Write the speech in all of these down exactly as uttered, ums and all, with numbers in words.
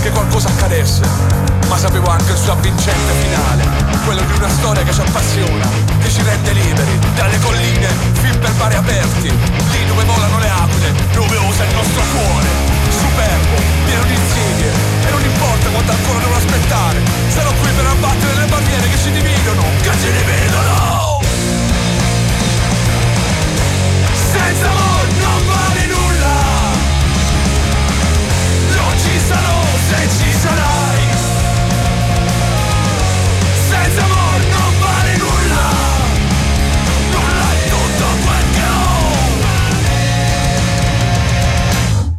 che qualcosa accadesse, ma sapevo anche il suo avvincente finale, quello di una storia che ci appassiona, che ci rende liberi, dalle colline fin per mari aperti, lì dove volano le aquile, dove osa il nostro cuore, superbo, pieno di insidie, e non importa quanto ancora devo aspettare, sarò qui per abbattere le barriere che ci dividono, che ci dividono! Senza amor non vale nulla, non ci sarò se ci sarai. Senza amor non vale nulla, nulla è tutto quel che ho.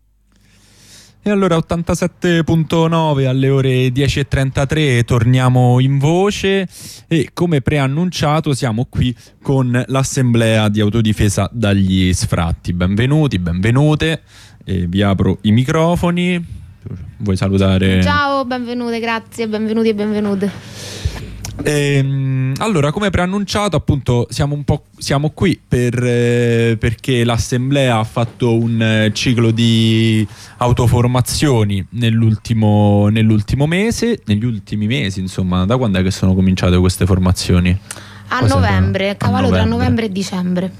E allora ottantasette virgola nove alle ore dieci e trentatré torniamo in voce e come preannunciato siamo qui con l'assemblea di autodifesa dagli sfratti. Benvenuti, benvenute, e vi apro i microfoni. Vuoi salutare? Ciao, benvenute, grazie, benvenuti e benvenute. Ehm, allora, come preannunciato, appunto, siamo un po' siamo qui per, eh, perché l'assemblea ha fatto un eh, ciclo di autoformazioni nell'ultimo, nell'ultimo mese, negli ultimi mesi, insomma. Da quando è che sono cominciate queste formazioni? A Cosa novembre, era? cavallo A tra novembre. novembre e dicembre.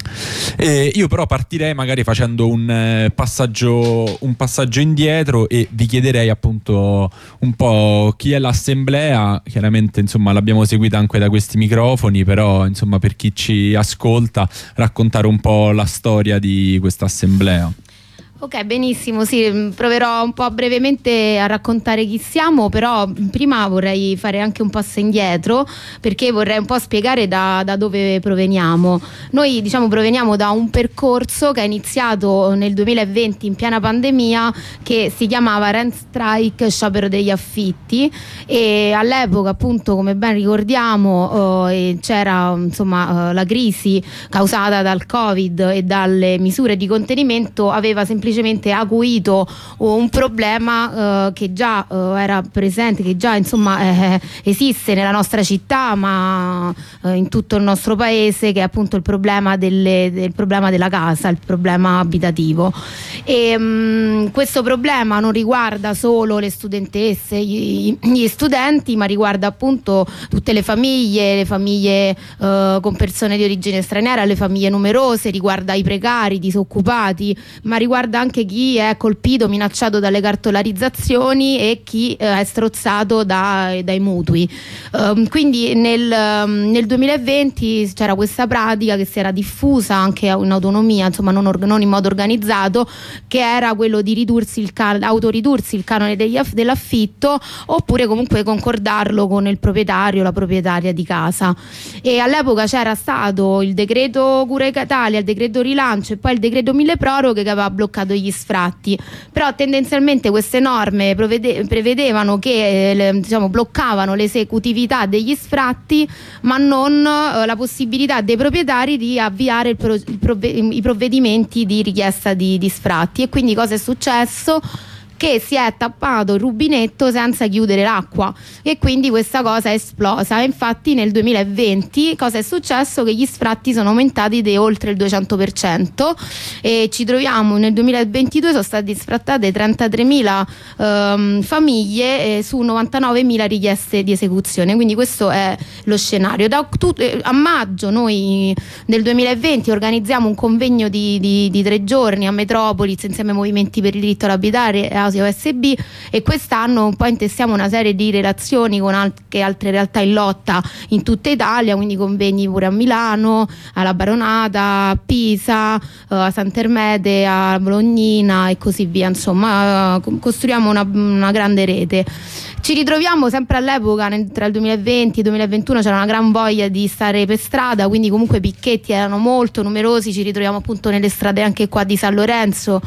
Eh, io però partirei magari facendo un eh, passaggio un passaggio indietro e vi chiederei appunto un po' chi è l'assemblea. Chiaramente insomma l'abbiamo seguita anche da questi microfoni, però insomma per chi ci ascolta raccontare un po' la storia di questa assemblea. Ok, benissimo, sì, proverò un po' brevemente a raccontare chi siamo, però prima vorrei fare anche un passo indietro perché vorrei un po' spiegare da, da dove proveniamo. Noi diciamo proveniamo da un percorso che è iniziato nel duemilaventi in piena pandemia, che si chiamava Rent Strike, sciopero degli affitti, e all'epoca appunto, come ben ricordiamo, eh, c'era insomma eh, la crisi causata dal Covid e dalle misure di contenimento aveva semplicemente semplicemente acuito un problema eh, che già eh, era presente, che già insomma eh, esiste nella nostra città, ma eh, in tutto il nostro paese, che è appunto il problema, delle, del problema della casa, il problema abitativo. E mh, questo problema non riguarda solo le studentesse, gli, gli studenti, ma riguarda appunto tutte le famiglie, le famiglie eh, con persone di origine straniera, le famiglie numerose, riguarda i precari, i disoccupati, ma riguarda anche chi è colpito, minacciato dalle cartolarizzazioni e chi eh, è strozzato da, dai mutui. Um, quindi nel, um, nel duemilaventi c'era questa pratica che si era diffusa anche in autonomia, insomma non, or- non in modo organizzato, che era quello di ridursi il can- autoridursi il canone degli aff- dell'affitto, oppure comunque concordarlo con il proprietario, la proprietaria di casa. E all'epoca c'era stato il decreto Cura Italia, il decreto rilancio e poi il decreto mille proroghe che aveva bloccato gli sfratti, però tendenzialmente queste norme provede- prevedevano che eh, le, diciamo, bloccavano l'esecutività degli sfratti, ma non eh, la possibilità dei proprietari di avviare il pro- il prove- i provvedimenti di richiesta di, di sfratti. E quindi cosa è successo? Che si è tappato il rubinetto senza chiudere l'acqua, e quindi questa cosa è esplosa. Infatti nel duemilaventi cosa è successo? Che gli sfratti sono aumentati di oltre il duecento per cento e ci troviamo nel duemilaventidue sono state sfrattate trentatremila ehm, famiglie eh, su novantanovemila richieste di esecuzione. Quindi questo è lo scenario. Da tu, eh, a maggio noi nel duemilaventi organizziamo un convegno di, di, di tre giorni a Metropolis insieme ai movimenti per il diritto all'abitare e O S B, e quest'anno un po' intestiamo una serie di relazioni con anche altre realtà in lotta in tutta Italia, quindi convegni pure a Milano, alla Baronata, a Pisa, a Sant'Ermete, a Bolognina e così via. Insomma, costruiamo una, una grande rete. Ci ritroviamo sempre all'epoca, nel, tra il duemilaventi e il duemilaventuno c'era una gran voglia di stare per strada, quindi comunque i picchetti erano molto numerosi. Ci ritroviamo appunto nelle strade anche qua di San Lorenzo,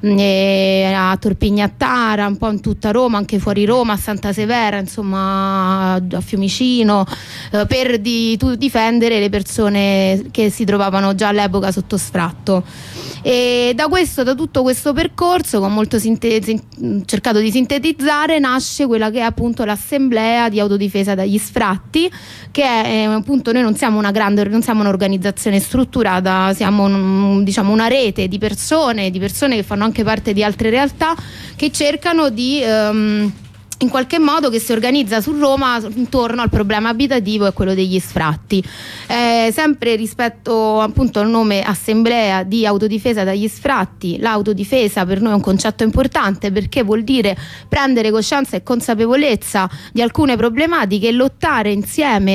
eh, a Torpignattara, un po' in tutta Roma, anche fuori Roma, a Santa Severa, insomma a Fiumicino, eh, per di, tu, difendere le persone che si trovavano già all'epoca sotto sfratto. E da questo, da tutto questo percorso, con molto sinte- cercato di sintetizzare, nasce quella che è appunto l'assemblea di autodifesa dagli sfratti, che è appunto, noi non siamo una grande, non siamo un'organizzazione strutturata, siamo un, diciamo una rete di persone, di persone che fanno anche parte di altre realtà che cercano di um, in qualche modo che si organizza su Roma intorno al problema abitativo e quello degli sfratti. Eh, sempre rispetto appunto al nome Assemblea di Autodifesa dagli Sfratti, l'autodifesa per noi è un concetto importante perché vuol dire prendere coscienza e consapevolezza di alcune problematiche e lottare insieme,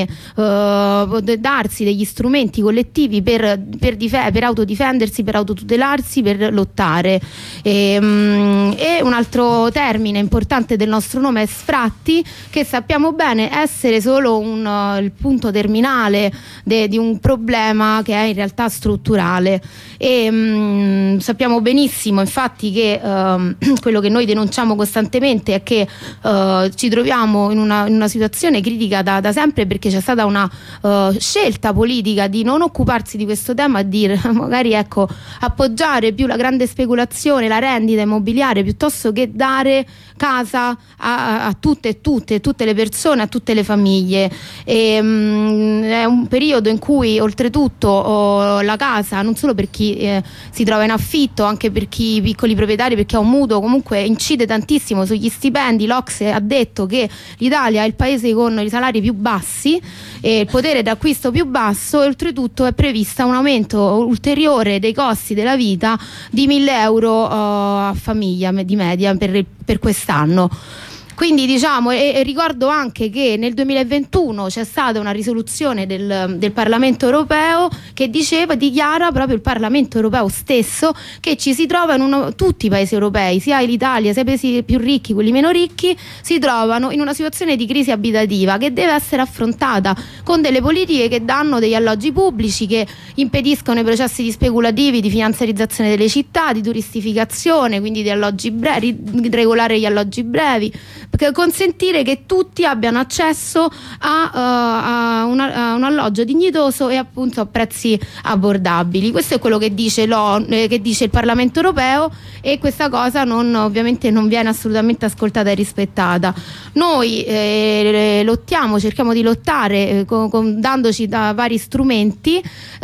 eh, darsi degli strumenti collettivi per, per, dif- per autodifendersi, per autotutelarsi, per lottare. E, um, e un altro termine importante del nostro nome è sfratti, che sappiamo bene essere solo un, uh, il punto terminale de, di un problema che è in realtà strutturale e um, sappiamo benissimo infatti che uh, quello che noi denunciamo costantemente è che uh, ci troviamo in una, in una situazione critica da, da sempre perché c'è stata una uh, scelta politica di non occuparsi di questo tema, di magari ecco appoggiare più la grande speculazione, la rendita immobiliare piuttosto che dare casa a, a tutte e tutte, tutte le persone, a tutte le famiglie. E, um, è un periodo in cui oltretutto oh, la casa non solo per chi eh, si trova in affitto, anche per chi piccoli proprietari, perché ha un mutuo, comunque incide tantissimo sugli stipendi. L'O C S E ha detto che l'Italia è il paese con i salari più bassi e il potere d'acquisto più basso e oltretutto è prevista un aumento ulteriore dei costi della vita di mille euro oh, a famiglia di media per, per quest'anno. Quindi diciamo, e, e ricordo anche che nel duemilaventuno c'è stata una risoluzione del, del Parlamento europeo che diceva, dichiara proprio il Parlamento europeo stesso che ci si trova in uno, tutti i paesi europei, sia l'Italia sia i paesi più ricchi, quelli meno ricchi, si trovano in una situazione di crisi abitativa che deve essere affrontata con delle politiche che danno degli alloggi pubblici, che impediscono i processi di speculativi, di finanziarizzazione delle città, di turistificazione, quindi di alloggi brevi, regolare gli alloggi brevi, perché consentire che tutti abbiano accesso a, uh, a, una, a un alloggio dignitoso e appunto a prezzi abbordabili. Questo è quello che dice, eh, che dice il Parlamento europeo e questa cosa non, ovviamente non viene assolutamente ascoltata e rispettata. Noi eh, lottiamo, cerchiamo di lottare eh, con, con, dandoci da vari strumenti.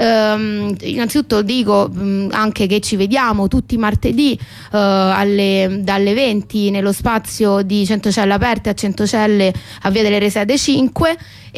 Um, innanzitutto dico um, anche che ci vediamo tutti i martedì uh, alle, dalle venti nello spazio di Centocelle Aperte a Centocelle a Via delle Resede cinque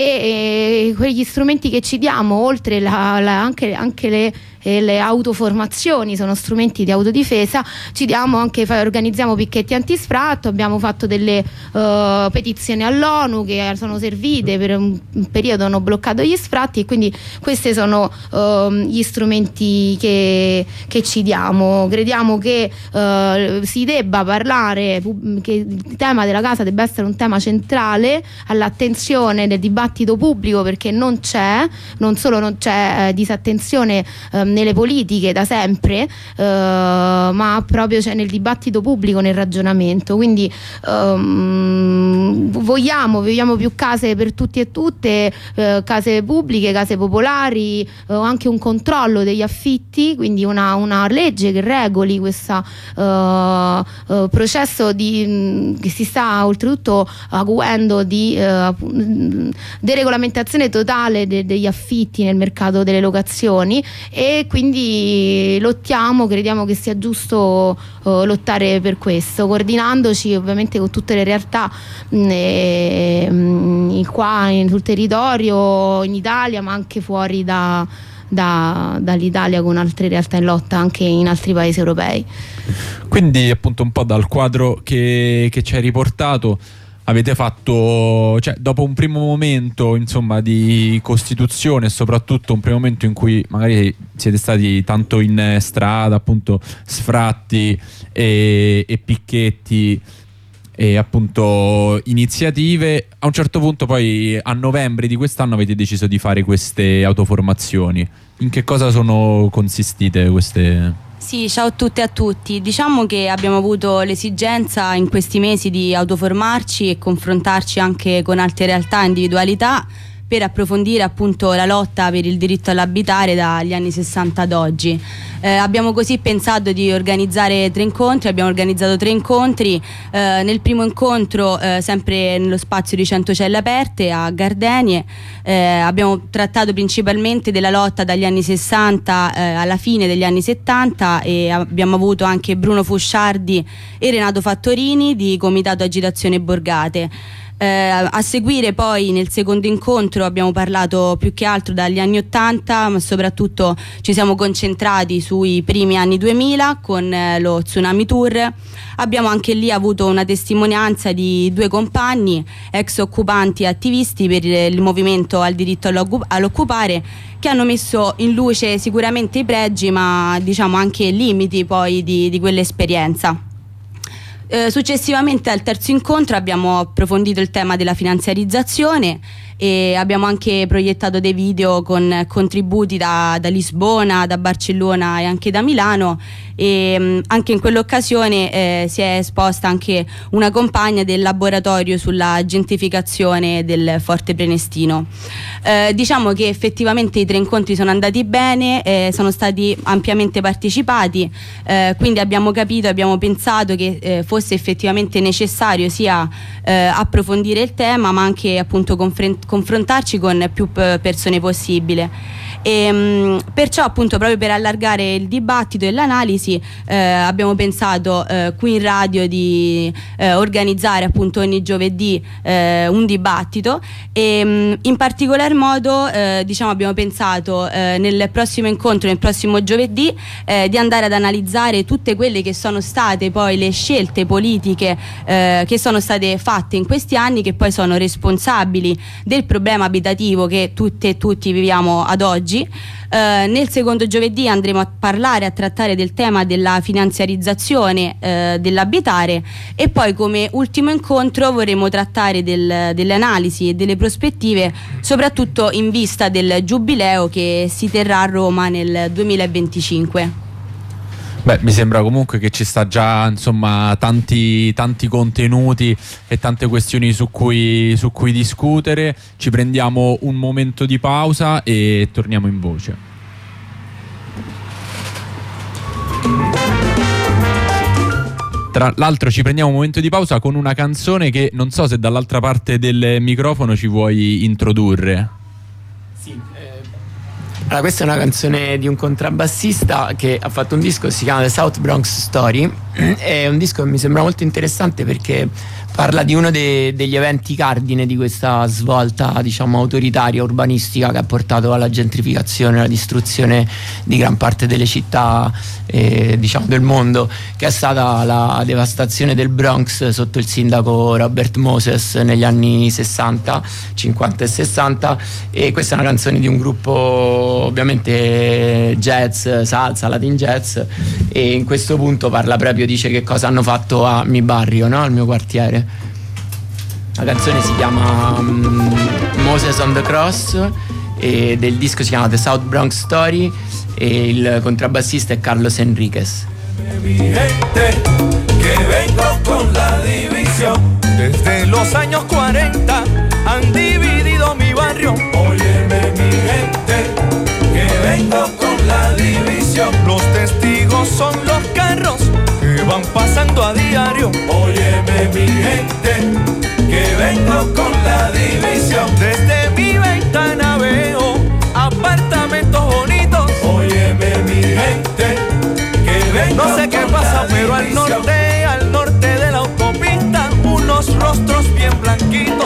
e, e quegli strumenti che ci diamo, oltre la, la, anche, anche le e le autoformazioni sono strumenti di autodifesa, ci diamo anche, organizziamo picchetti antisfratto, abbiamo fatto delle uh, petizioni all'ONU che sono servite, per un, un periodo hanno bloccato gli sfratti e quindi questi sono uh, gli strumenti che, che ci diamo. Crediamo che uh, si debba parlare, che il tema della casa debba essere un tema centrale all'attenzione del dibattito pubblico, perché non c'è, non solo non c'è eh, disattenzione um, nelle politiche da sempre, uh, ma proprio cioè, nel dibattito pubblico, nel ragionamento. Quindi um, vogliamo, vogliamo più case per tutti e tutte, uh, case pubbliche, case popolari, uh, anche un controllo degli affitti, quindi una, una legge che regoli questo uh, uh, processo di, mh, che si sta oltretutto acuendo di uh, deregolamentazione totale de- degli affitti nel mercato delle locazioni, e quindi lottiamo, crediamo che sia giusto uh, lottare per questo, coordinandoci ovviamente con tutte le realtà mh, e, mh, qua in, sul territorio in Italia, ma anche fuori da, da, dall'Italia, con altre realtà in lotta anche in altri paesi europei. Quindi appunto un po' dal quadro che, che ci hai riportato, avete fatto, cioè dopo un primo momento insomma di costituzione e soprattutto un primo momento in cui magari siete stati tanto in strada, appunto sfratti e, e picchetti e appunto iniziative, a un certo punto poi a novembre di quest'anno avete deciso di fare queste autoformazioni. In che cosa sono consistite queste? Sì, ciao a tutte e a tutti. Diciamo che abbiamo avuto l'esigenza in questi mesi di autoformarci e confrontarci anche con altre realtà e individualità per approfondire appunto la lotta per il diritto all'abitare dagli anni sessanta ad oggi. Eh, abbiamo così pensato di organizzare tre incontri, abbiamo organizzato tre incontri. Eh, nel primo incontro, eh, sempre nello spazio di cento celle aperte a Gardenie, eh, abbiamo trattato principalmente della lotta dagli anni sessanta eh, alla fine degli anni settanta, e abbiamo avuto anche Bruno Fusciardi e Renato Fattorini di Comitato Agitazione Borgate. Eh, a seguire poi nel secondo incontro abbiamo parlato più che altro dagli anni ottanta, ma soprattutto ci siamo concentrati sui primi anni duemila con eh, lo Tsunami Tour. Abbiamo anche lì avuto una testimonianza di due compagni, ex occupanti e attivisti per il movimento al diritto all'occupare, che hanno messo in luce sicuramente i pregi, ma diciamo anche i limiti poi di, di quell'esperienza. Eh, successivamente al terzo incontro abbiamo approfondito il tema della finanziarizzazione e abbiamo anche proiettato dei video con contributi da, da Lisbona, da Barcellona e anche da Milano, e mh, anche in quell'occasione eh, si è esposta anche una compagna del laboratorio sulla gentrificazione del Forte Prenestino. Eh, diciamo che effettivamente i tre incontri sono andati bene, eh, sono stati ampiamente partecipati, eh, quindi abbiamo capito, abbiamo pensato che eh, fosse effettivamente necessario sia eh, approfondire il tema, ma anche appunto confr- confrontarci con più p- persone possibile. E, mh, perciò appunto proprio per allargare il dibattito e l'analisi eh, abbiamo pensato eh, qui in radio di eh, organizzare appunto ogni giovedì eh, un dibattito, e mh, in particolar modo eh, diciamo abbiamo pensato eh, nel prossimo incontro, nel prossimo giovedì, eh, di andare ad analizzare tutte quelle che sono state poi le scelte politiche eh, che sono state fatte in questi anni, che poi sono responsabili del problema abitativo che tutte e tutti viviamo ad oggi. Uh, nel secondo giovedì andremo a parlare, a trattare del tema della finanziarizzazione uh, dell'abitare, e poi come ultimo incontro vorremmo trattare del, delle analisi e delle prospettive, soprattutto in vista del giubileo che si terrà a Roma nel duemilaventicinque. Beh, mi sembra comunque che ci sta già, insomma, tanti, tanti contenuti e tante questioni su cui, su cui discutere. Ci prendiamo un momento di pausa e torniamo in voce. Tra l'altro ci prendiamo un momento di pausa con una canzone che non so se dall'altra parte del microfono ci vuoi introdurre. Sì. Allora, questa è una canzone di un contrabbassista che ha fatto un disco che si chiama The South Bronx Story. È un disco che mi sembra molto interessante perché parla di uno de- degli eventi cardine di questa svolta, diciamo, autoritaria, urbanistica, che ha portato alla gentrificazione, alla distruzione di gran parte delle città eh, diciamo del mondo, che è stata la devastazione del Bronx sotto il sindaco Robert Moses negli anni sessanta, cinquanta e sessanta. E questa è una canzone di un gruppo ovviamente jazz, salsa, latin jazz, e in questo punto parla proprio, dice che cosa hanno fatto a mi barrio, no? Al mio quartiere. La canzone si chiama um, Moses on the Cross, e del disco si chiama The South Bronx Story, e il contrabbassista è Carlos Enriquez. Mi gente, que vengo con la división. Desde los años cuarenta han dividido mi barrio. Óyeme mi gente, que vengo con la división. Los testigos son los carros que van pasando a diario. Óyeme mi gente, que vengo con la división. Desde mi ventana veo apartamentos bonitos. Óyeme mi gente, que vengo. No sé qué pasa, pero al norte, al norte de la autopista, unos rostros bien blanquitos.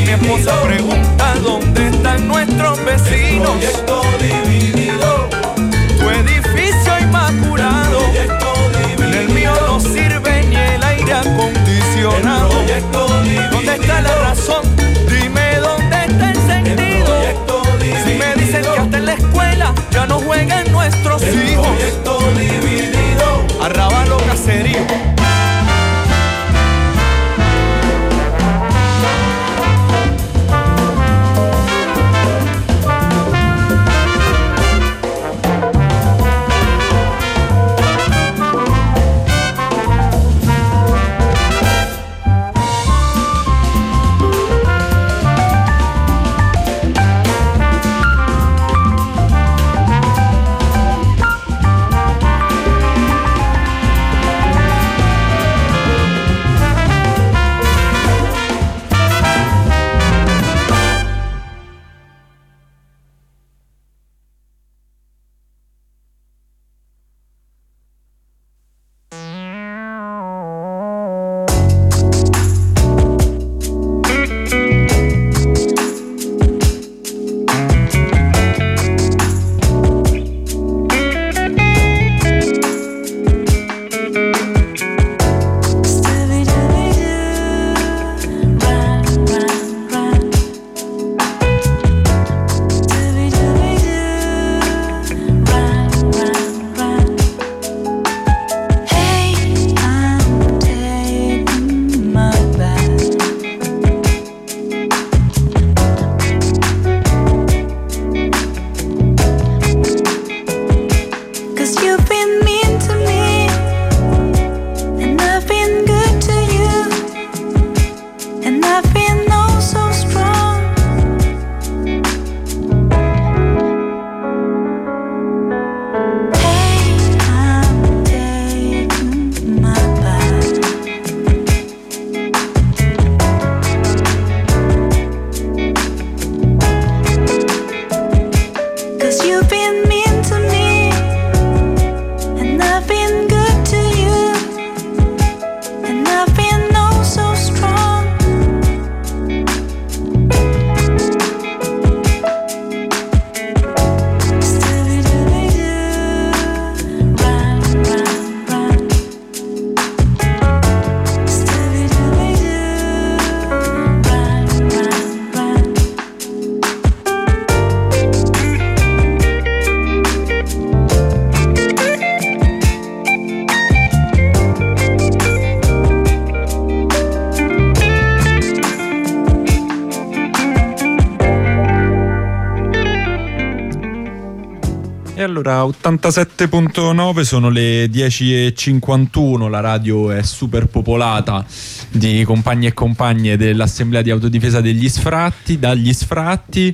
mi esposa pregunta dónde están nuestros vecinos. El proyecto dividido, tu edificio inmaculado. El proyecto dividido, en el mío no sirve ni el aire acondicionado. El proyecto dividido, ¿dónde está la razón? Dime dónde está el sentido. El proyecto dividido, si me dicen que hasta en la escuela ya no juegan nuestros el hijos. El proyecto dividido, arrabalo caserío. E allora ottantasette virgola nove, sono le dieci e cinquantuno, la radio è super popolata di compagni e compagne dell'Assemblea di Autodifesa degli Sfratti, dagli Sfratti.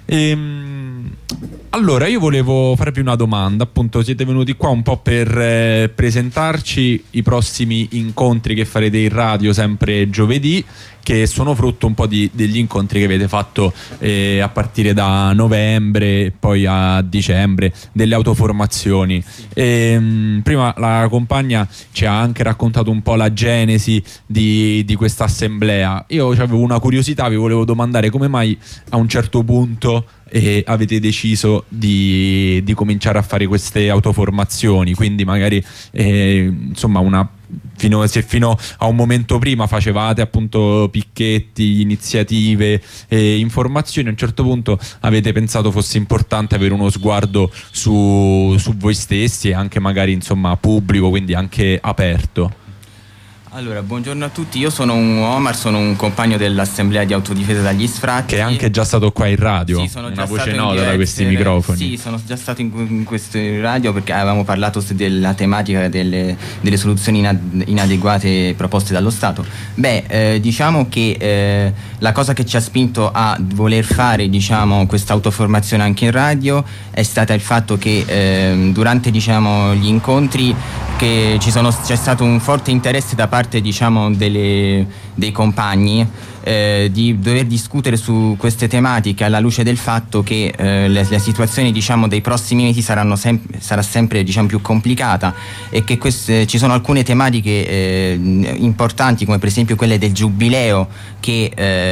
Ehm, allora io volevo farvi una domanda, appunto siete venuti qua un po' per eh, presentarci i prossimi incontri che farete in radio sempre giovedì, che sono frutto un po' di, degli incontri che avete fatto eh, a partire da novembre e poi a dicembre, delle autoformazioni. E, mh, prima la compagna ci ha anche raccontato un po' la genesi di, di questa assemblea. Io avevo una curiosità, vi volevo domandare come mai a un certo punto eh, avete deciso di, di cominciare a fare queste autoformazioni, quindi magari eh, insomma una Fino, se fino a un momento prima facevate appunto picchetti, iniziative e informazioni, a un certo punto avete pensato fosse importante avere uno sguardo su, su voi stessi e anche magari insomma pubblico, quindi anche aperto. Allora, buongiorno a tutti, io sono un Omar, sono un compagno dell'Assemblea di Autodifesa dagli Sfratti. Che è anche già stato qua in radio, sì, sono una già voce stato nota diverse, da questi microfoni. Sì, sono già stato in, in queste radio perché avevamo parlato della tematica delle, delle soluzioni inad- inadeguate proposte dallo Stato. Beh, eh, diciamo che eh, la cosa che ci ha spinto a voler fare, diciamo, questa autoformazione anche in radio è stata il fatto che eh, durante, diciamo, gli incontri che ci sono, c'è stato un forte interesse da parte, diciamo, delle, dei compagni eh, di dover discutere su queste tematiche alla luce del fatto che eh, la, la situazione, diciamo, dei prossimi mesi saranno sem- sarà sempre, diciamo, più complicata, e che queste, ci sono alcune tematiche eh, importanti, come per esempio quelle del giubileo, che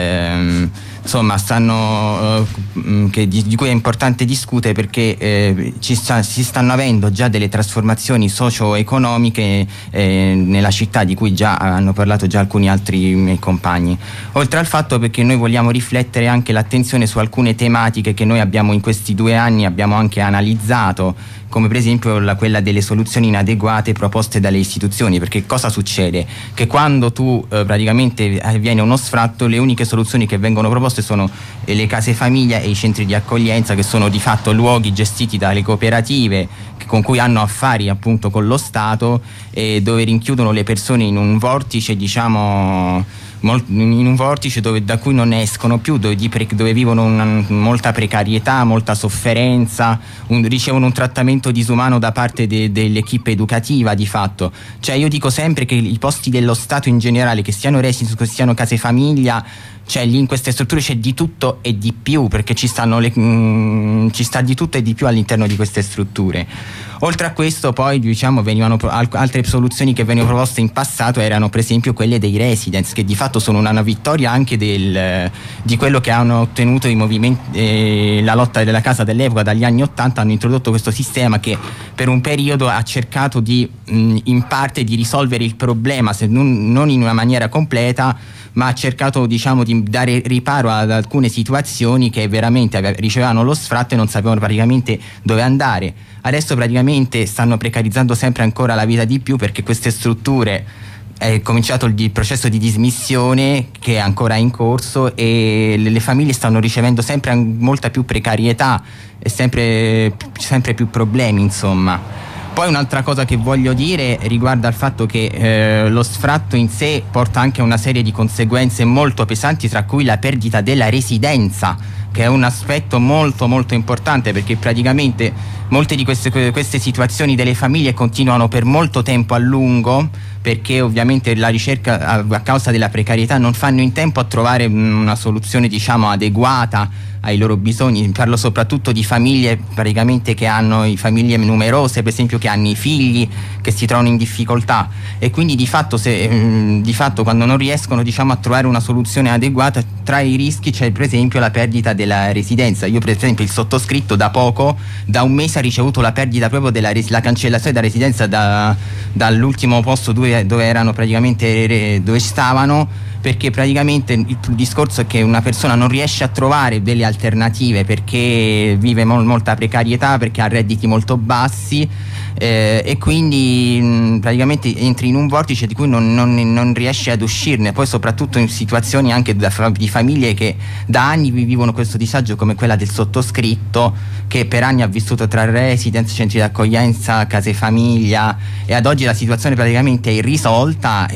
eh, insomma stanno eh, che di, di cui è importante discutere, perché eh, ci sta, si stanno avendo già delle trasformazioni socio-economiche eh, nella città, di cui già hanno parlato già alcuni altri miei compagni, oltre al fatto perché noi vogliamo riflettere anche l'attenzione su alcune tematiche che noi abbiamo in questi due anni abbiamo anche analizzato, come per esempio la, quella delle soluzioni inadeguate proposte dalle istituzioni. Perché cosa succede? Che quando tu eh, praticamente avviene uno sfratto, le uniche soluzioni che vengono proposte sono eh, le case famiglia e i centri di accoglienza, che sono di fatto luoghi gestiti dalle cooperative che, con cui hanno affari appunto con lo Stato, e dove rinchiudono le persone in un vortice, diciamo in un vortice dove, da cui non escono più, dove, pre, dove vivono una, molta precarietà, molta sofferenza, un, ricevono un trattamento disumano da parte de, dell'equipe educativa di fatto. Cioè io dico sempre che i posti dello Stato in generale, che siano residence, che siano case famiglia, cioè lì in queste strutture c'è di tutto e di più, perché ci stanno le, mh, ci sta di tutto e di più all'interno di queste strutture. Oltre a questo poi, diciamo, venivano altre soluzioni che venivano proposte in passato, erano per esempio quelle dei residence, che di fatto sono una vittoria anche del, di quello che hanno ottenuto i movimenti, eh, la lotta della casa dell'epoca. Dagli anni ottanta hanno introdotto questo sistema che per un periodo ha cercato di mh, in parte di risolvere il problema, se non, non in una maniera completa, ma ha cercato, diciamo, di dare riparo ad alcune situazioni che veramente ricevevano lo sfratto e non sapevano praticamente dove andare. Adesso praticamente stanno precarizzando sempre ancora la vita di più, perché queste strutture è cominciato il processo di dismissione che è ancora in corso, e le famiglie stanno ricevendo sempre molta più precarietà e sempre, sempre più problemi, insomma. Poi un'altra cosa che voglio dire riguarda il fatto che eh, lo sfratto in sé porta anche a una serie di conseguenze molto pesanti, tra cui la perdita della residenza, che è un aspetto molto molto importante, perché praticamente molte di queste, queste situazioni delle famiglie continuano per molto tempo a lungo, perché ovviamente la ricerca, a, a causa della precarietà, non fanno in tempo a trovare una soluzione, diciamo, adeguata ai loro bisogni. Parlo soprattutto di famiglie praticamente che hanno famiglie numerose, per esempio, che hanno i figli che si trovano in difficoltà, e quindi di fatto, se, mh, di fatto quando non riescono, diciamo, a trovare una soluzione adeguata, tra i rischi c'è per esempio la perdita della residenza. Io per esempio, il sottoscritto da poco, da un mese, ha ricevuto la perdita proprio della res- la cancellazione della residenza da, dall'ultimo posto dove, dove erano praticamente dove stavano, perché praticamente il, il discorso è che una persona non riesce a trovare delle alternative, perché vive mol, molta precarietà, perché ha redditi molto bassi, eh, e quindi mh, praticamente entri in un vortice di cui non, non, non riesce ad uscirne. Poi soprattutto in situazioni anche da, di famiglie che da anni vivono questo disagio, come quella del sottoscritto, che per anni ha vissuto tra residence, centri d'accoglienza, case famiglia, e ad oggi la situazione praticamente è irrisolta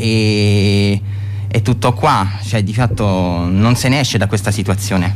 e è tutto qua, cioè di fatto non se ne esce da questa situazione.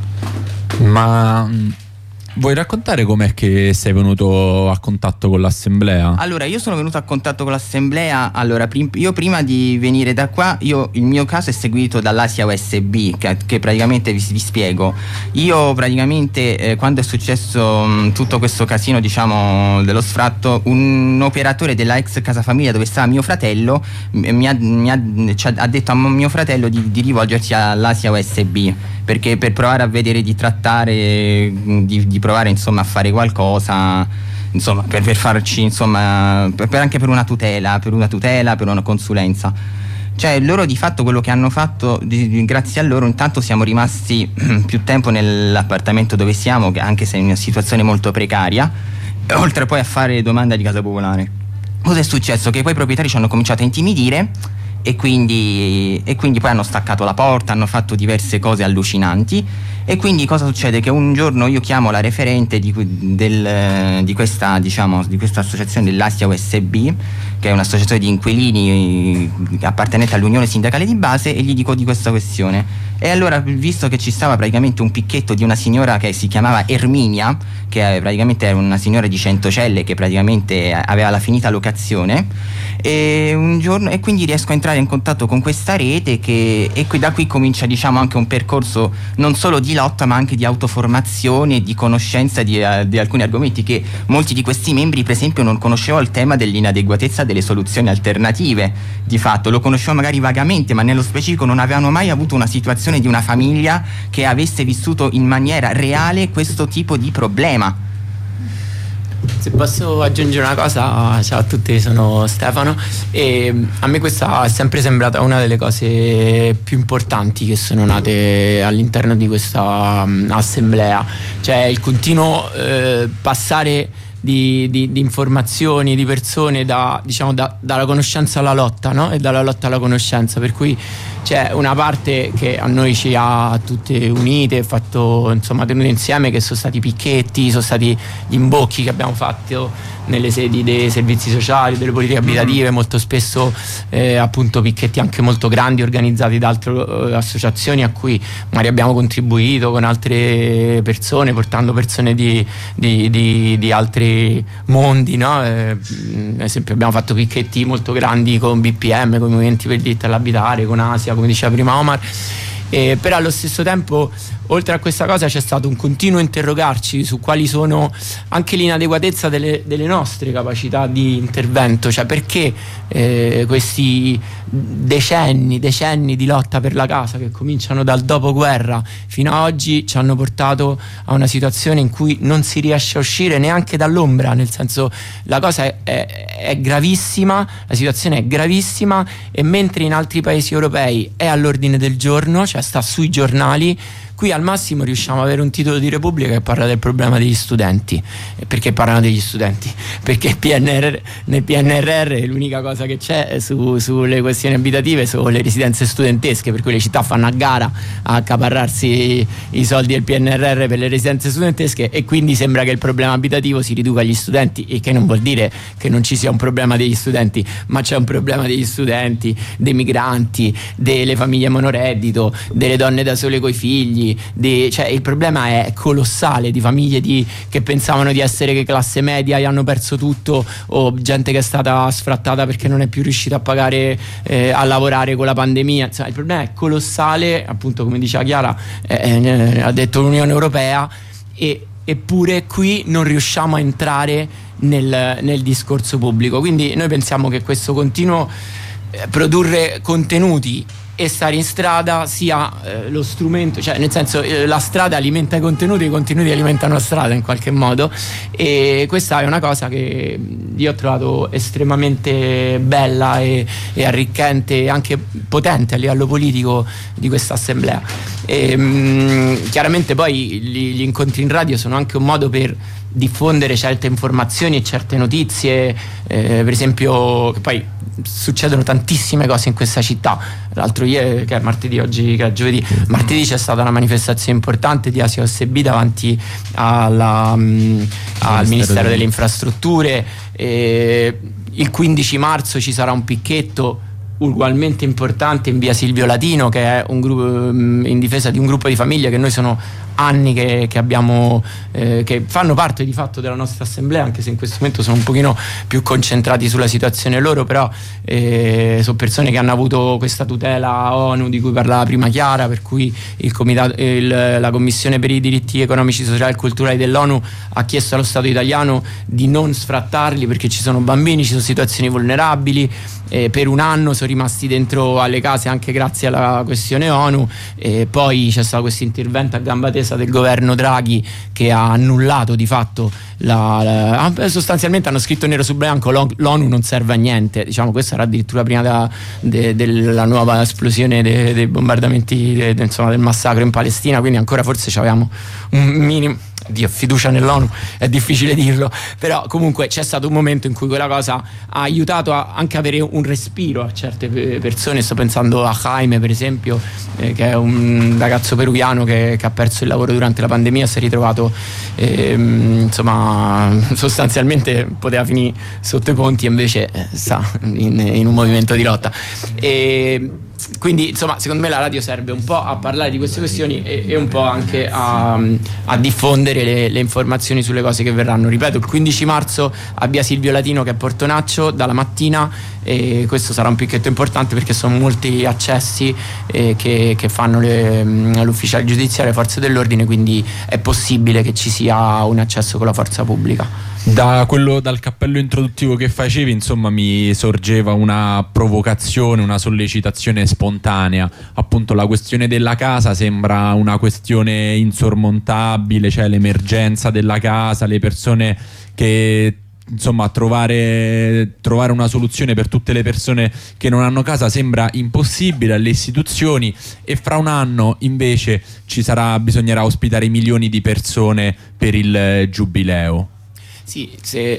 Ma vuoi raccontare com'è che sei venuto a contatto con l'assemblea? Allora, io sono venuto a contatto con l'assemblea. Allora, prim- io prima di venire da qua, io, il mio caso è seguito dall'Asia U S B, che, che praticamente vi, vi spiego. Io praticamente eh, quando è successo mh, tutto questo casino, diciamo, dello sfratto, un operatore della ex casa famiglia dove stava mio fratello m- mi, ha, mi ha, cioè, ha detto a mio fratello di, di rivolgersi all'Asia U S B, perché per provare a vedere di trattare, di, di provare insomma a fare qualcosa, insomma per, per farci insomma per, per anche per una tutela, per una tutela, per una consulenza. Cioè loro di fatto quello che hanno fatto, di, di, grazie a loro intanto siamo rimasti più tempo nell'appartamento dove siamo, anche se in una situazione molto precaria, oltre poi a fare domanda di casa popolare. Cosa è successo? Che poi i proprietari ci hanno cominciato a intimidire e quindi, e quindi poi hanno staccato la porta, hanno fatto diverse cose allucinanti. E quindi cosa succede? Che un giorno io chiamo la referente di, del, di questa, diciamo, di questa associazione dell'Astia U S B, che è un'associazione di inquilini appartenente all'Unione Sindacale di Base, e gli dico di questa questione. E allora, visto che ci stava praticamente un picchetto di una signora che si chiamava Erminia, che praticamente era una signora di Centocelle che praticamente aveva la finita locazione, e un giorno e quindi riesco a entrare in contatto con questa rete che, e qui, da qui comincia, diciamo, anche un percorso non solo di lotta ma anche di autoformazione e di conoscenza di, uh, di alcuni argomenti che molti di questi membri, per esempio, non conoscevano. Il tema dell'inadeguatezza delle soluzioni alternative, di fatto lo conoscevano magari vagamente, ma nello specifico non avevano mai avuto una situazione di una famiglia che avesse vissuto in maniera reale questo tipo di problema. Se posso aggiungere una cosa, ciao a tutti, sono Stefano, e a me questa è sempre sembrata una delle cose più importanti che sono nate all'interno di questa um, assemblea, cioè il continuo eh, passare di, di, di informazioni, di persone da, diciamo, da, dalla conoscenza alla lotta, no? E dalla lotta alla conoscenza, per cui c'è una parte che a noi ci ha tutte unite, fatto, insomma, tenute insieme, che sono stati i picchetti, sono stati gli imbocchi che abbiamo fatto nelle sedi dei servizi sociali, delle politiche abitative, molto spesso eh, appunto picchetti anche molto grandi organizzati da altre eh, associazioni a cui magari abbiamo contribuito con altre persone, portando persone di, di, di, di altri mondi, no? Eh, ad esempio abbiamo fatto picchetti molto grandi con B P M, con i movimenti per il diritto all'abitare, con Asia, come diceva prima Omar. Eh, però allo stesso tempo, oltre a questa cosa, c'è stato un continuo interrogarci su quali sono anche l'inadeguatezza delle, delle nostre capacità di intervento, cioè perché eh, questi decenni, decenni di lotta per la casa che cominciano dal dopoguerra fino a oggi ci hanno portato a una situazione in cui non si riesce a uscire neanche dall'ombra, nel senso, la cosa è, è, è gravissima, la situazione è gravissima, e mentre in altri paesi europei è all'ordine del giorno, cioè sta sui giornali, qui al massimo riusciamo ad avere un titolo di Repubblica che parla del problema degli studenti. Perché parlano degli studenti? Perché il P N R R, nel P N R R l'unica cosa che c'è su, sulle questioni abitative sono le residenze studentesche, per cui le città fanno a gara a accaparrarsi i soldi del P N R R per le residenze studentesche, e quindi sembra che il problema abitativo si riduca agli studenti, il che non vuol dire che non ci sia un problema degli studenti, ma c'è un problema degli studenti, dei migranti, delle famiglie monoreddito, delle donne da sole coi figli. Di, cioè il problema è colossale, di famiglie di, che pensavano di essere che classe media e hanno perso tutto, o gente che è stata sfrattata perché non è più riuscita a pagare eh, a lavorare con la pandemia. Insomma, il problema è colossale, appunto, come diceva Chiara, eh, eh, ha detto l'Unione Europea, e, eppure qui non riusciamo a entrare nel, nel discorso pubblico. Quindi noi pensiamo che questo continuo eh, produrre contenuti e stare in strada sia eh, lo strumento, cioè nel senso eh, la strada alimenta i contenuti, i contenuti alimentano la strada in qualche modo, e questa è una cosa che io ho trovato estremamente bella e, e arricchente e anche potente a livello politico di questa assemblea. E, mh, chiaramente poi gli, gli incontri in radio sono anche un modo per diffondere certe informazioni e certe notizie, eh, per esempio, che poi succedono tantissime cose in questa città. L'altro ieri, che è martedì, oggi che è giovedì, martedì c'è stata una manifestazione importante di Asia U S B davanti alla, mh, al Ministero delle Infrastrutture, e il quindici marzo ci sarà un picchetto ugualmente importante in via Silvio Latino, che è un gruppo in difesa di un gruppo di famiglie che noi sono anni che, che abbiamo eh, che fanno parte di fatto della nostra assemblea, anche se in questo momento sono un pochino più concentrati sulla situazione loro, però eh, sono persone che hanno avuto questa tutela ONU di cui parlava prima Chiara, per cui il comitato, il, la Commissione per i diritti economici, sociali e culturali dell'ONU ha chiesto allo Stato italiano di non sfrattarli, perché ci sono bambini, ci sono situazioni vulnerabili. Eh, per un anno sono rimasti dentro alle case anche grazie alla questione ONU, e poi c'è stato questo intervento a gamba tesa del governo Draghi che ha annullato di fatto la, la, sostanzialmente hanno scritto nero su bianco l'ONU non serve a niente, diciamo. Questo era addirittura prima da, de, della nuova esplosione dei de bombardamenti de, de, insomma, del massacro in Palestina, quindi ancora forse avevamo un minimo, Dio, fiducia nell'ONU è difficile dirlo, però comunque c'è stato un momento in cui quella cosa ha aiutato a anche avere un respiro a certe persone. Sto pensando a Jaime, per esempio, eh, che è un ragazzo peruviano che, che ha perso il lavoro durante la pandemia, si è ritrovato ehm, insomma sostanzialmente poteva finire sotto i ponti e invece eh, sta in, in un movimento di lotta. E quindi insomma secondo me la radio serve un po' a parlare di queste questioni e, e un po' anche a, a diffondere le, le informazioni sulle cose che verranno. Ripeto, il quindici marzo a via Silvio Latino, che è Portonaccio, dalla mattina, e questo sarà un picchetto importante perché sono molti accessi eh, che, che fanno le, l'ufficiale giudiziario, le forze dell'ordine, quindi è possibile che ci sia un accesso con la forza pubblica. Da quello, dal cappello introduttivo che facevi, insomma, mi sorgeva una provocazione, una sollecitazione spontanea. Appunto, la questione della casa sembra una questione insormontabile, cioè l'emergenza della casa, le persone che, insomma, trovare, trovare una soluzione per tutte le persone che non hanno casa sembra impossibile alle istituzioni, e fra un anno invece ci sarà, bisognerà ospitare milioni di persone per il giubileo. Sì, se,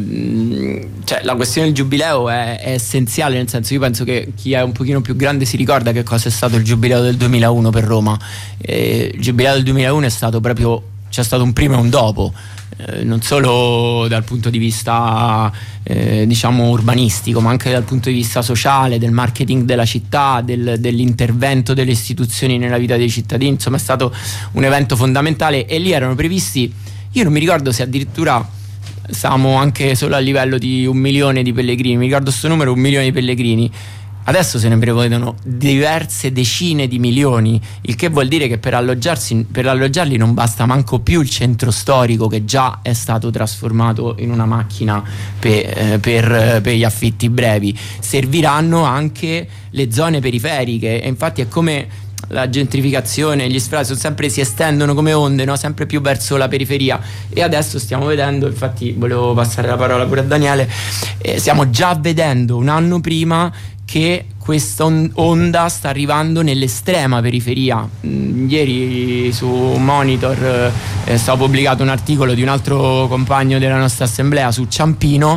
ehm, cioè, la questione del giubileo è, è essenziale, nel senso, io penso che chi è un pochino più grande si ricorda che cosa è stato il giubileo del duemilauno per Roma. Eh, il giubileo del duemilauno è stato proprio, c'è stato un prima e un dopo, eh, non solo dal punto di vista eh, diciamo urbanistico, ma anche dal punto di vista sociale, del marketing della città, del, dell'intervento delle istituzioni nella vita dei cittadini. Insomma, è stato un evento fondamentale, e lì erano previsti, io non mi ricordo se addirittura stavamo anche solo a livello di un milione di pellegrini, mi ricordo questo numero, un milione di pellegrini. Adesso se ne prevedono diverse decine di milioni, il che vuol dire che per alloggiarsi, per alloggiarli non basta manco più il centro storico, che già è stato trasformato in una macchina per, eh, per, per gli affitti brevi. Serviranno anche le zone periferiche, e infatti è come la gentrificazione, gli sfratti sono sempre, si estendono come onde, no? Sempre più verso la periferia, e adesso stiamo vedendo, infatti volevo passare la parola pure a Daniele, eh, stiamo già vedendo un anno prima che questa onda sta arrivando nell'estrema periferia. Mm, ieri su Monitor eh, è stato pubblicato un articolo di un altro compagno della nostra assemblea su Ciampino,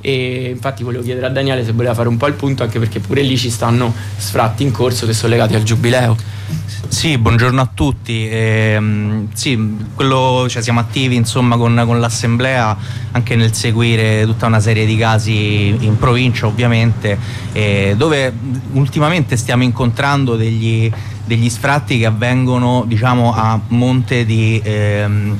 e infatti volevo chiedere a Daniele se voleva fare un po' il punto, anche perché pure lì ci stanno sfratti in corso che sono legati al giubileo. Sì, buongiorno a tutti. Eh, sì, quello, cioè, siamo attivi insomma con, con l'assemblea anche nel seguire tutta una serie di casi in provincia, ovviamente, eh, dove ultimamente stiamo incontrando degli, degli sfratti che avvengono, diciamo, a monte di ehm,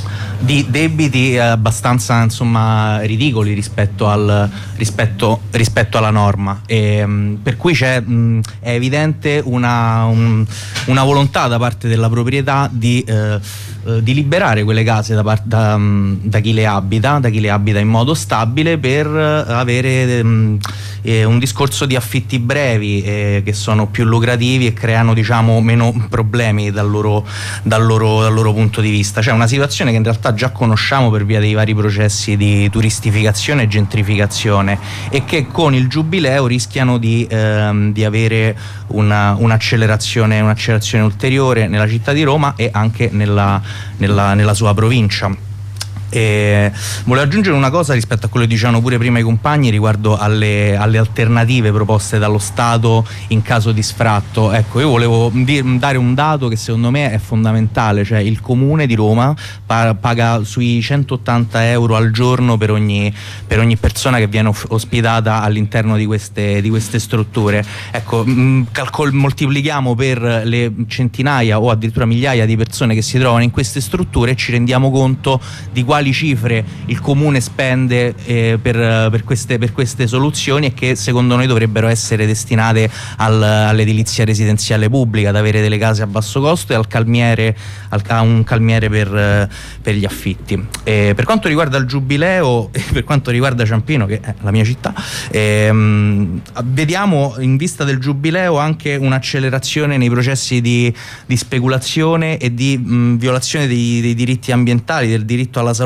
di debiti abbastanza, insomma, ridicoli rispetto, al, rispetto, rispetto alla norma, e, mh, per cui c'è, mh, è evidente una, un, una volontà da parte della proprietà di, eh, eh, di liberare quelle case da, par- da, mh, da chi le abita, da chi le abita in modo stabile, per uh, avere mh, eh, un discorso di affitti brevi eh, che sono più lucrativi e creano, diciamo, meno problemi dal loro, dal loro, dal loro punto di vista. C'è una situazione che in realtà già conosciamo per via dei vari processi di turistificazione e gentrificazione, e che con il giubileo rischiano di, ehm, di avere una, un'accelerazione, un'accelerazione ulteriore nella città di Roma e anche nella, nella, nella sua provincia. E volevo aggiungere una cosa rispetto a quello che dicevano pure prima i compagni riguardo alle, alle alternative proposte dallo Stato in caso di sfratto. Ecco, io volevo dir, dare un dato che secondo me è fondamentale, cioè il Comune di Roma pa- paga sui centottanta euro al giorno per ogni, per ogni persona che viene off- ospitata all'interno di queste, di queste strutture. Ecco, mh, calcol- moltiplichiamo per le centinaia o addirittura migliaia di persone che si trovano in queste strutture e ci rendiamo conto di quali cifre il Comune spende eh, per, per, queste, per queste soluzioni, e che secondo noi dovrebbero essere destinate al, all'edilizia residenziale pubblica, ad avere delle case a basso costo e al calmiere, al, a un calmiere per, per gli affitti. E per quanto riguarda il giubileo e per quanto riguarda Ciampino, che è la mia città, ehm, vediamo in vista del giubileo anche un'accelerazione nei processi di, di speculazione e di mh, violazione dei, dei diritti ambientali, del diritto alla salute.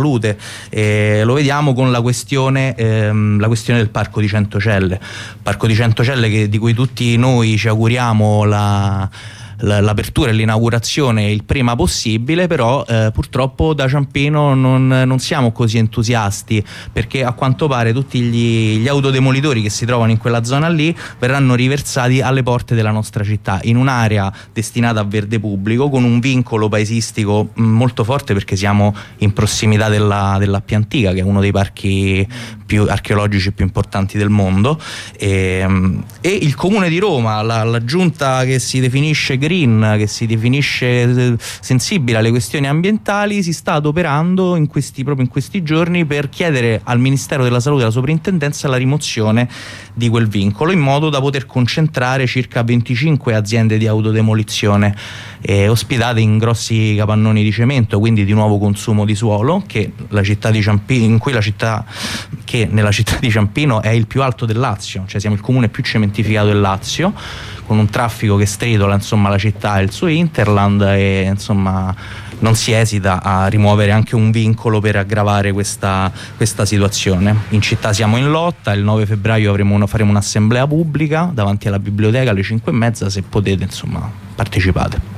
Eh, lo vediamo con la questione, ehm, la questione del Parco di Centocelle, Parco di Centocelle che, di cui tutti noi ci auguriamo la l'apertura e l'inaugurazione il prima possibile, però eh, purtroppo da Ciampino non, non siamo così entusiasti, perché a quanto pare tutti gli, gli autodemolitori che si trovano in quella zona lì verranno riversati alle porte della nostra città, in un'area destinata a verde pubblico, con un vincolo paesistico mh, molto forte, perché siamo in prossimità della, dell'Appia Antica, che è uno dei parchi più archeologici più importanti del mondo, e, e il Comune di Roma, la, la giunta che si definisce green, che si definisce sensibile alle questioni ambientali, si sta adoperando in questi, proprio in questi giorni per chiedere al Ministero della Salute e alla Soprintendenza la rimozione di quel vincolo, in modo da poter concentrare circa venticinque aziende di autodemolizione eh, ospitate in grossi capannoni di cemento, quindi di nuovo consumo di suolo, che la città di Ciampino, in cui la città che nella città di Ciampino è il più alto del Lazio, cioè siamo il comune più cementificato del Lazio, con un traffico che stridola insomma la città e il suo hinterland, e insomma non si esita a rimuovere anche un vincolo per aggravare questa, questa situazione. In città siamo in lotta, il nove febbraio avremo una, faremo un'assemblea pubblica davanti alla biblioteca alle cinque e mezza, se potete insomma partecipate.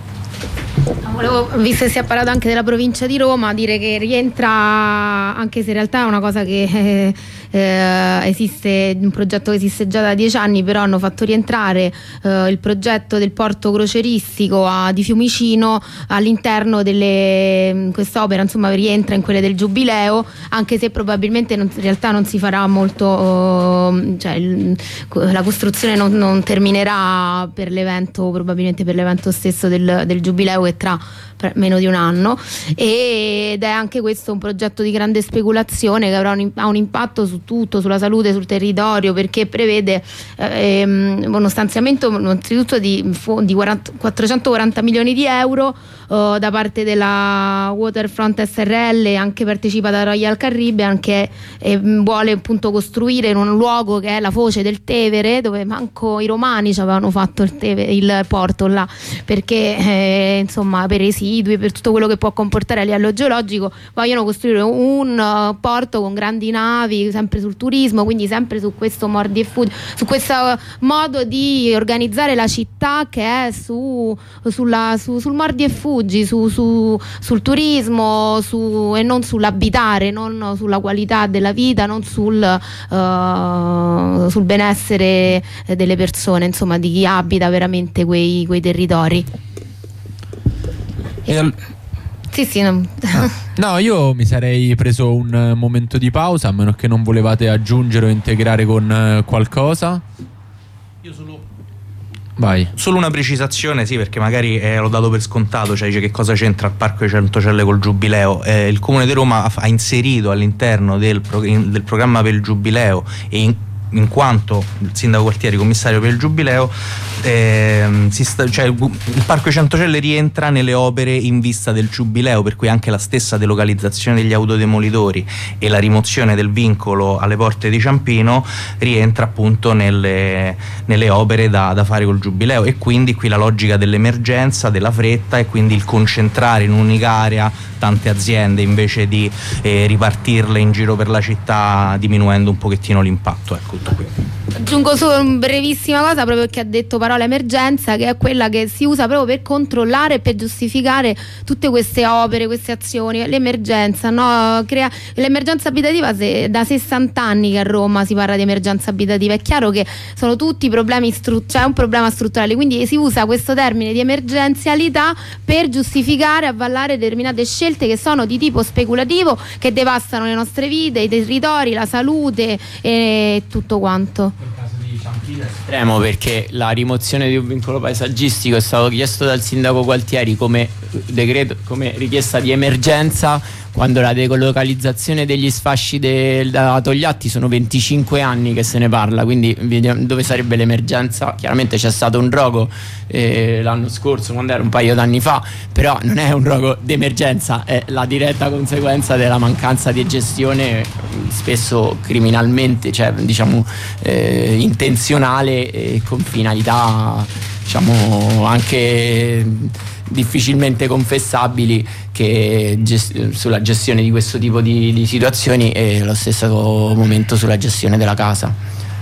Volevo, visto che si è parlato anche della provincia di Roma, dire che rientra, anche se in realtà è una cosa che eh, eh, esiste, un progetto che esiste già da dieci anni, però hanno fatto rientrare eh, il progetto del porto croceristico a, di Fiumicino all'interno delle quest'opera, insomma rientra in quelle del Giubileo, anche se probabilmente non, in realtà non si farà molto, eh, cioè il, la costruzione non, non terminerà per l'evento, probabilmente per l'evento stesso del, del Giubileo, che tra meno di un anno, ed è anche questo un progetto di grande speculazione che avrà un, ha un impatto su tutto, sulla salute, sul territorio, perché prevede ehm, uno stanziamento innanzitutto di, di quaranta, quattrocentoquaranta milioni di euro eh, da parte della Waterfront S R L, anche partecipata da Royal Caribbean, che eh, vuole appunto costruire in un luogo che è la foce del Tevere, dove manco i romani ci avevano fatto il, Tevere, il porto là, perché eh, insomma per residui, per tutto quello che può comportare a livello geologico, vogliono costruire un uh, porto con grandi navi, sempre sul turismo, quindi sempre su questo mordi e fuggi, su questo modo di organizzare la città che è su, sulla, su, sul mordi e fuggi, su, su, sul turismo, su, e non sull'abitare, non sulla qualità della vita, non sul, uh, sul benessere delle persone, insomma di chi abita veramente quei, quei territori. E al... Sì, sì, no. no, io mi sarei preso un momento di pausa, a meno che non volevate aggiungere o integrare con qualcosa. Io solo Vai. Solo una precisazione, sì, perché magari eh, l'ho dato per scontato, cioè dice che cosa c'entra il Parco di Centocelle col Giubileo. Eh, il Comune di Roma ha, ha inserito all'interno del, pro, in, del programma per il Giubileo, e in in quanto il sindaco Quartieri commissario per il Giubileo, eh, si sta, cioè, il Parco di Centocelle rientra nelle opere in vista del Giubileo, per cui anche la stessa delocalizzazione degli autodemolitori e la rimozione del vincolo alle porte di Ciampino rientra appunto nelle, nelle opere da, da fare col Giubileo, e quindi qui la logica dell'emergenza, della fretta, e quindi il concentrare in un'unica area tante aziende invece di eh, ripartirle in giro per la città, diminuendo un pochettino l'impatto. Ecco. Aggiungo solo una brevissima cosa, proprio perché ha detto parola emergenza, che è quella che si usa proprio per controllare e per giustificare tutte queste opere, queste azioni. L'emergenza, no? Crea... l'emergenza abitativa, se da sessanta anni che a Roma si parla di emergenza abitativa, è chiaro che sono tutti problemi strutturali, cioè un problema strutturale, quindi si usa questo termine di emergenzialità per giustificare, avvallare determinate scelte che sono di tipo speculativo, che devastano le nostre vite, i territori, la salute e tutto quanto. Nel caso di Ciampino è estremo, perché la rimozione di un vincolo paesaggistico è stato chiesto dal sindaco Gualtieri come decreto, come richiesta di emergenza, quando la delocalizzazione degli sfasci de, da Togliatti sono venticinque anni che se ne parla, quindi dove sarebbe l'emergenza? Chiaramente c'è stato un rogo eh, l'anno scorso, quando era un paio d'anni fa, però non è un rogo d'emergenza, è la diretta conseguenza della mancanza di gestione, spesso criminalmente, cioè diciamo eh, intenzionale e con finalità diciamo anche difficilmente confessabili, che gest- sulla gestione di questo tipo di, di situazioni, e allo stesso momento sulla gestione della casa.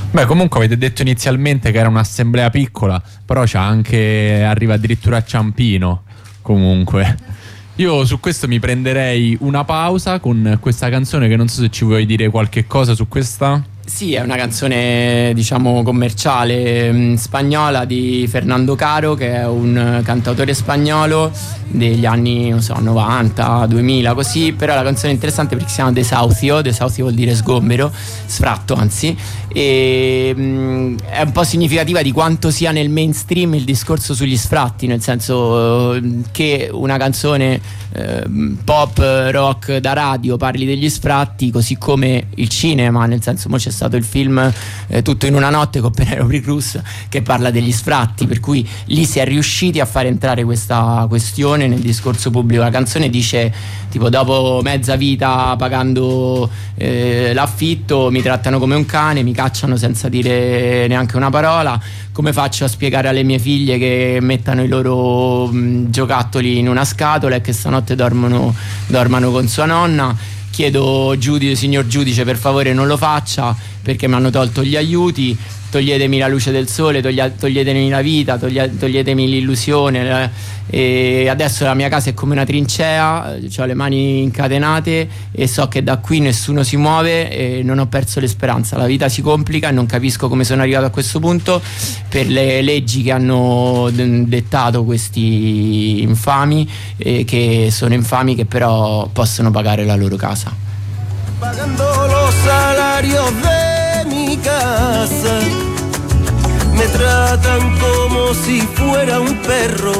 Beh, comunque avete detto inizialmente che era un'assemblea piccola, però c'ha anche, arriva addirittura a Ciampino. Comunque io su questo mi prenderei una pausa con questa canzone, che non so se ci vuoi dire qualche cosa su questa. Sì, è una canzone, diciamo, commerciale mh, spagnola di Fernando Caro, che è un cantautore spagnolo degli anni, non so, novanta, duemila, così. Però la canzone è interessante perché si chiama Desahucio. Desahucio vuol dire sgombero, sfratto anzi, e mh, è un po' significativa di quanto sia nel mainstream il discorso sugli sfratti, nel senso eh, che una canzone eh, pop rock da radio parli degli sfratti, così come il cinema, nel senso, mo c'è stato il film eh, Tutto in una notte con Penelope Cruz che parla degli sfratti, per cui lì si è riusciti a far entrare questa questione nel discorso pubblico. La canzone dice tipo: dopo mezza vita pagando eh, l'affitto mi trattano come un cane, mi cacciano senza dire neanche una parola, come faccio a spiegare alle mie figlie che mettano i loro mh, giocattoli in una scatola e che stanotte dormono, dormano con sua nonna. Chiedo, giudice, signor giudice, per favore non lo faccia, perché mi hanno tolto gli aiuti, toglietemi la luce del sole, toglia, toglietemi la vita, toglia, toglietemi l'illusione, eh, e adesso la mia casa è come una trincea, ho le mani incatenate e so che da qui nessuno si muove e non ho perso le speranze. La vita si complica e non capisco come sono arrivato a questo punto per le leggi che hanno d- dettato questi infami, eh, che sono infami, che però possono pagare la loro casa. Pagando los salarios de mi casa, me tratan como si fuera un perro,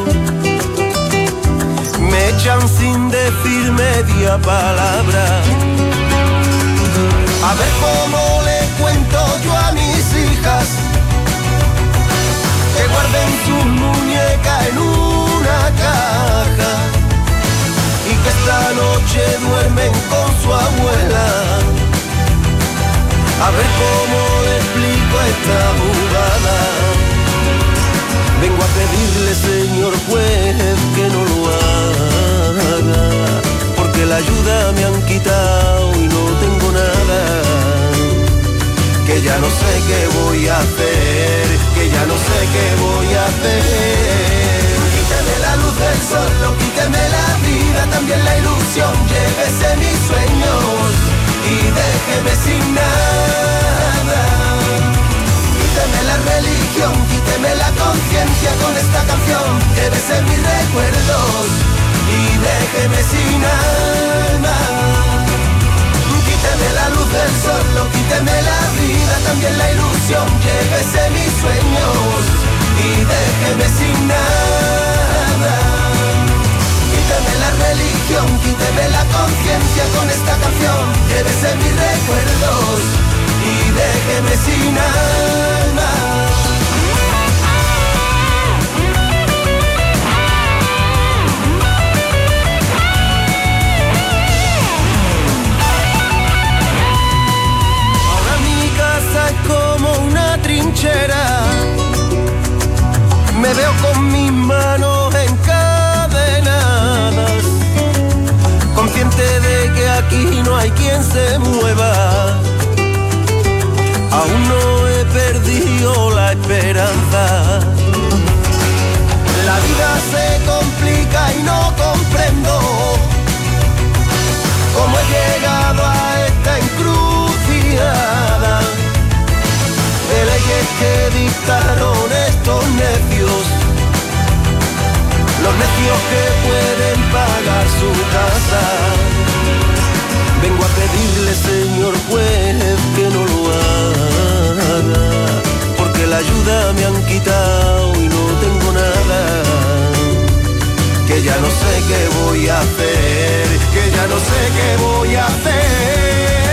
me echan sin decir media palabra. A ver cómo le cuento yo a mis hijas que guarden su muñeca en una caja y que esta noche duermen con su abuela. A ver cómo le explico esta jugada. Vengo a pedirle, señor juez, que no lo haga, porque la ayuda me han quitado y no tengo nada. Que ya no sé qué voy a hacer, que ya no sé qué voy a hacer. Quíteme la luz del sol, no quíteme la vida, también la ilusión, llévese mis sueños y déjeme sin nada. Quíteme la religión, quíteme la conciencia con esta canción, llévese mis recuerdos y déjeme sin alma. Quíteme la luz del sol, no quíteme la vida, también la ilusión, llévese mis sueños y déjeme sin nada. Quíteme la religión, quíteme la conciencia con esta canción, llévese mis recuerdos y déjeme sin alma. Como una trinchera, me veo con mis manos encadenadas, consciente de que aquí no hay quien se mueva. Aún no he perdido la esperanza. La vida se complica y no comprendo cómo he llegado a esta encrucijada de leyes que dictaron estos necios, los necios que pueden pagar su casa. Vengo a pedirle, señor juez, que no lo haga, porque la ayuda me han quitado y no tengo nada. Que ya no sé qué voy a hacer, que ya no sé qué voy a hacer.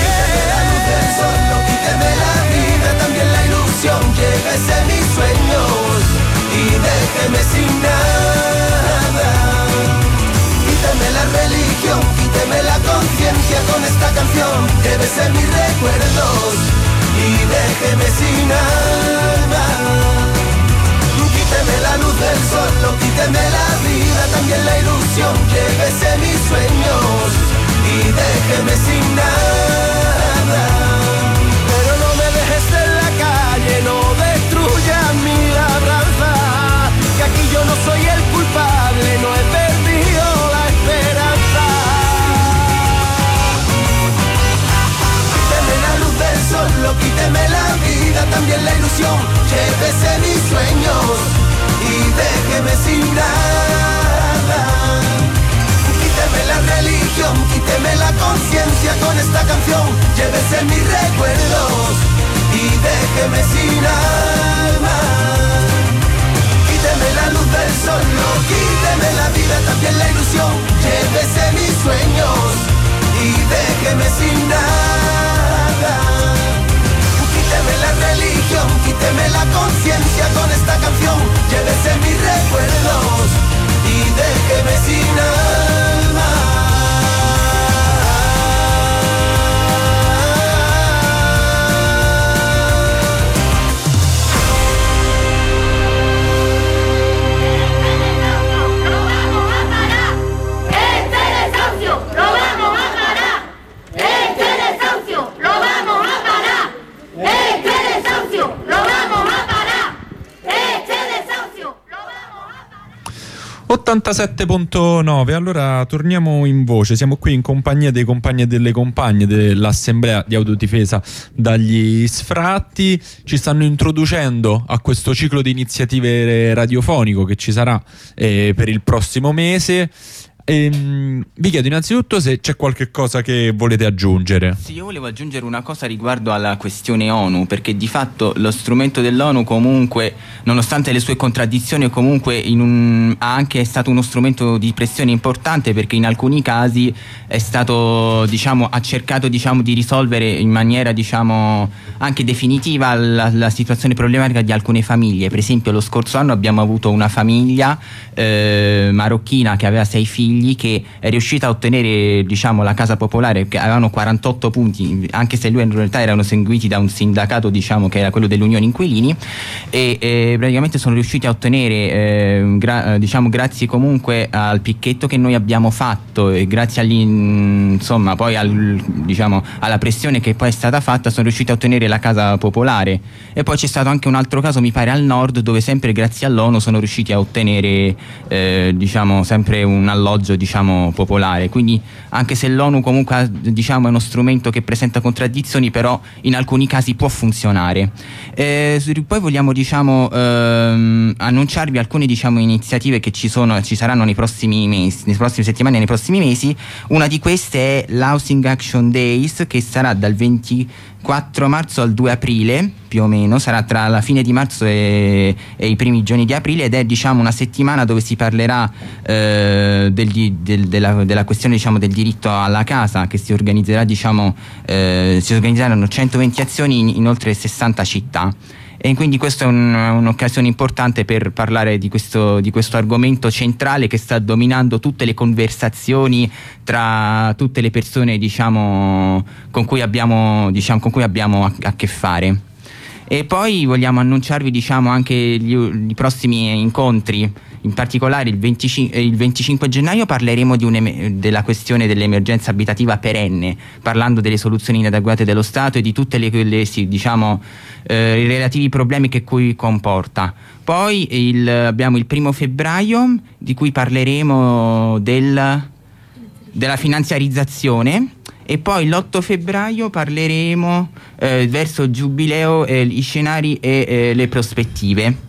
Quíteme la vida, también la ilusión, llévese mis sueños y déjeme sin nada. Quíteme la religión, quíteme la conciencia con esta canción, llévese mis recuerdos y déjeme sin alma. Quíteme la luz del sol, no quíteme la vida, también la ilusión, llévese mis sueños y déjeme sin nada. Pero no me dejes en la canción llévese mis recuerdos y déjeme sin alma. Quíteme la luz del sol, no quíteme la vida, también la ilusión, llévese mis sueños y déjeme sin nada. Quíteme la religión, quíteme la conciencia con esta canción, llévese mis recuerdos y déjeme sin alma. ottantasette virgola nove. Allora torniamo in voce, siamo qui in compagnia dei compagni e delle compagne dell'Assemblea di Autodifesa dagli Sfratti. Ci stanno introducendo a questo ciclo di iniziative radiofonico che ci sarà eh, per il prossimo mese. Ehm, vi chiedo innanzitutto se c'è qualche cosa che volete aggiungere. Sì, io volevo aggiungere una cosa riguardo alla questione ONU, perché di fatto lo strumento dell'ONU comunque, nonostante le sue contraddizioni, comunque in un, ha anche stato uno strumento di pressione importante, perché in alcuni casi è stato, diciamo, ha cercato, diciamo, di risolvere in maniera, diciamo, anche definitiva la, la situazione problematica di alcune famiglie. Per esempio lo scorso anno abbiamo avuto una famiglia eh, marocchina che aveva sei figli, che è riuscita a ottenere, diciamo, la casa popolare, che avevano quarantotto punti, anche se lui in realtà erano seguiti da un sindacato, diciamo, che era quello dell'Unione Inquilini, e, e praticamente sono riusciti a ottenere eh, gra- diciamo grazie comunque al picchetto che noi abbiamo fatto e grazie insomma poi al, diciamo, alla pressione che poi è stata fatta, sono riusciti a ottenere la casa popolare. E poi c'è stato anche un altro caso, mi pare al nord, dove sempre grazie all'ONU sono riusciti a ottenere eh, diciamo sempre un alloggio, diciamo, popolare. Quindi anche se l'ONU comunque, diciamo, è uno strumento che presenta contraddizioni, però in alcuni casi può funzionare. Eh, poi vogliamo, diciamo, ehm, annunciarvi alcune, diciamo, iniziative che ci sono, ci saranno nei prossimi mesi, nelle prossime settimane e nei prossimi mesi. Una di queste è l'Housing Action Days, che sarà dal ventiquattro marzo al due aprile, più o meno, sarà tra la fine di marzo e, e i primi giorni di aprile, ed è, diciamo, una settimana dove si parlerà eh, del, del, della, della questione, diciamo, del diritto alla casa, che si organizzerà, diciamo, eh, si organizzeranno centoventi azioni in, in oltre sessanta città. E quindi questa è un, un'occasione importante per parlare di questo, di questo argomento centrale che sta dominando tutte le conversazioni tra tutte le persone, diciamo, con cui abbiamo, diciamo, con cui abbiamo a, a che fare. E poi vogliamo annunciarvi, diciamo, anche gli, i prossimi incontri. In particolare il venticinque, il venticinque gennaio parleremo di un, della questione dell'emergenza abitativa perenne, parlando delle soluzioni inadeguate dello Stato e di tutte le, le sì, diciamo, eh, i relativi problemi che cui comporta. Poi il, abbiamo il primo febbraio, di cui parleremo del, della finanziarizzazione. E poi l'otto febbraio parleremo eh, verso il giubileo, eh, gli scenari e eh, le prospettive.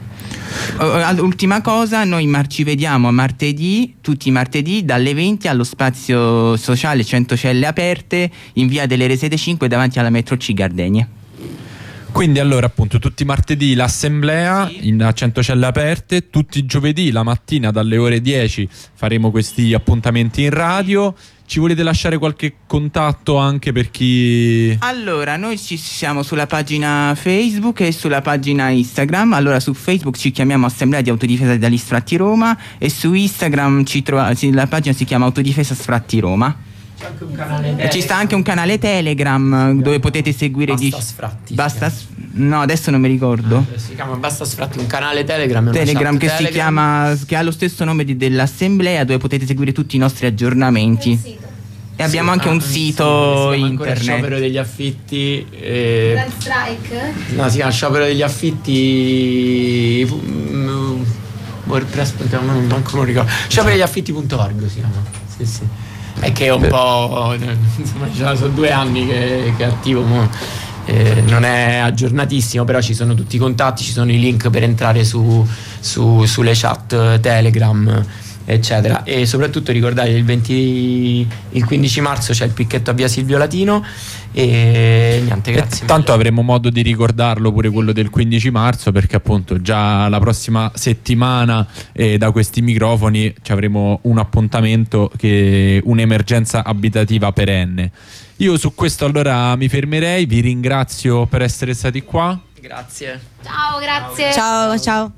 Ultima cosa, noi mar- ci vediamo martedì, tutti i martedì dalle venti allo spazio sociale cento celle aperte in via delle Resede cinque davanti alla metro C Gardenie. Quindi allora appunto tutti i martedì l'assemblea, sì, in, a cento celle aperte, tutti i giovedì la mattina dalle ore dieci faremo questi appuntamenti in radio. Ci volete lasciare qualche contatto anche per chi... Allora, noi ci siamo sulla pagina Facebook e sulla pagina Instagram. Allora, su Facebook ci chiamiamo Assemblea di Autodifesa dagli Sfratti Roma e su Instagram ci trova... la pagina si chiama Autodifesa Sfratti Roma. C'è anche un canale e ci sta anche un canale Telegram dove potete seguire Basta di... Sfratti. Basta No, adesso non mi ricordo. Ah, si chiama Basta Sfratti, un canale Telegram. Telegram che Telegram. si chiama, che ha lo stesso nome di, dell'assemblea, dove potete seguire tutti i nostri aggiornamenti. E abbiamo sì, anche ah, un sito sì, internet. Sciopero degli affitti. Eh, Grand Strike? No, si chiama Sciopero degli affitti. Um, WordPress, manco non ricordo. Sciopero degli affitti punto org si chiama. Sì, sì. È che è un Beh. po'. Insomma, sono due anni che, che è attivo. Mo. Eh, non è aggiornatissimo, però ci sono tutti i contatti, ci sono i link per entrare su, su, sulle chat Telegram eccetera. E soprattutto ricordate il, venti, il quindici marzo c'è il picchetto a via Silvio Latino e niente, grazie. E tanto avremo modo di ricordarlo pure quello del quindici marzo, perché appunto già la prossima settimana eh, da questi microfoni ci avremo un appuntamento, che un'emergenza abitativa perenne. Io su questo allora mi fermerei, vi ringrazio per essere stati qua. Grazie. Ciao, grazie. Ciao, ciao.